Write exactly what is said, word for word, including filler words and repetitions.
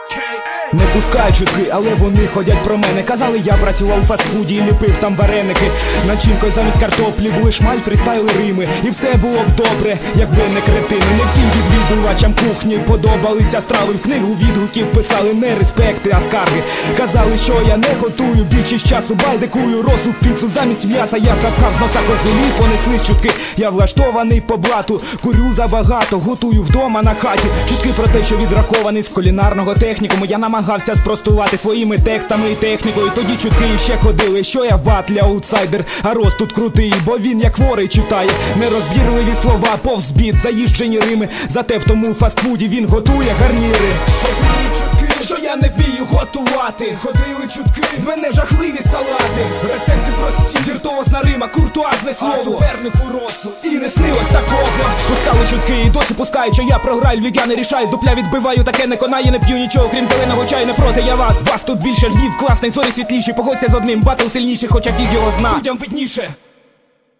Не пускають чутки, але вони ходять про мене. Казали, я працював у фастфуді і ліпив там вареники. Начинкою замість картоплі були шмаль, фрістайли рими. І все було б добре, якби не кретини. Не всім відвідувачам кухні подобалися страви. В книгу відгуків писали не респекти, а скарги. Казали, що я не готую, більшість часу байдикую. Росу піцу замість м'яса я запхав з носа козелі. Понесли чутки, я влаштований по блату. Курю забагато, готую вдома на хаті. Чутки про те, що відрахований з кулінарного технікуму. Я намагався спростувати своїми текстами і технікою. Тоді чутки ще ходили, що я в батлі аутсайдер. А Рос тут крутий, бо він як хворий читає нерозбірливі слова, повз біт, заїжджені рими. Зате в тому фастфуді він готує гарніри. Ходили чутки, що я не вмію готувати. Ходили чутки, з мене жахливі салати. Рецепти прості, віртуозна рима, куртуазне слово. А супернику Росу і не снилось такого. Пускали чутки і досі пускають, що я програю, львів я не рішаю. Дупля відбиваю, таке не конає, не п'ю нічого, крім зеленого чаю. Не проти я вас, вас тут більше, Львів класний, зорі світліші. Погодься з одним, батл сильніший, хоча фіг його зна. Людям видніше.